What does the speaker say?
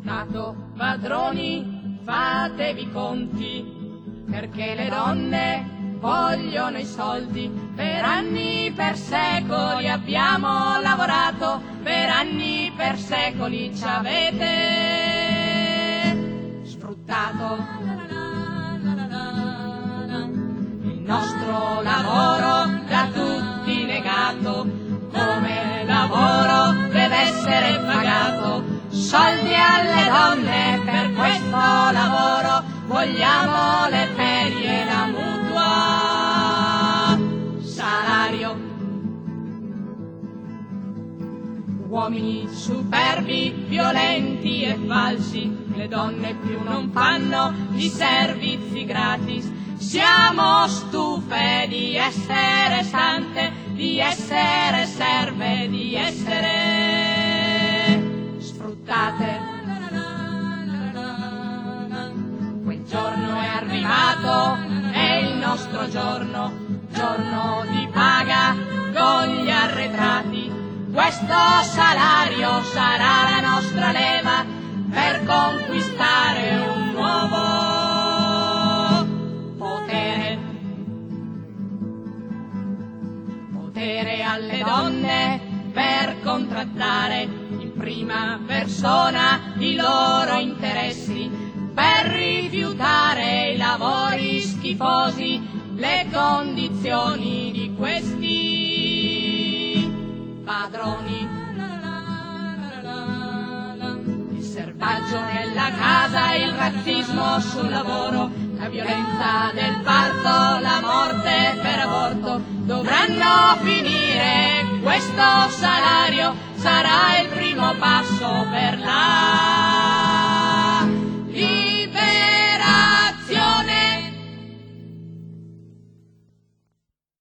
Stato, padroni, fatevi i conti, perché le donne vogliono i soldi. Per anni, per secoli abbiamo lavorato, per anni, per secoli ci avete sfruttato. Il nostro lavoro da tutti negato, come lavoro deve essere pagato. Soldi alle donne per questo lavoro, vogliamo le ferie, la mutua, salario. Uomini superbi, violenti e falsi, le donne più non fanno i servizi gratis. Siamo stufe di essere sante, di essere serve, di essere sfruttate. Quel giorno è arrivato, è il nostro giorno, giorno di paga con gli arretrati. Questo salario sarà la nostra leva per conquistare un nuovo potere. Potere alle donne per contrattare in prima persona i loro interessi, per rifiutare i lavori schifosi, le condizioni di questi padroni. Il servaggio nella casa, il razzismo sul lavoro, la violenza del parto, la morte per aborto dovranno finire. Questo salario sarà il primo passo per la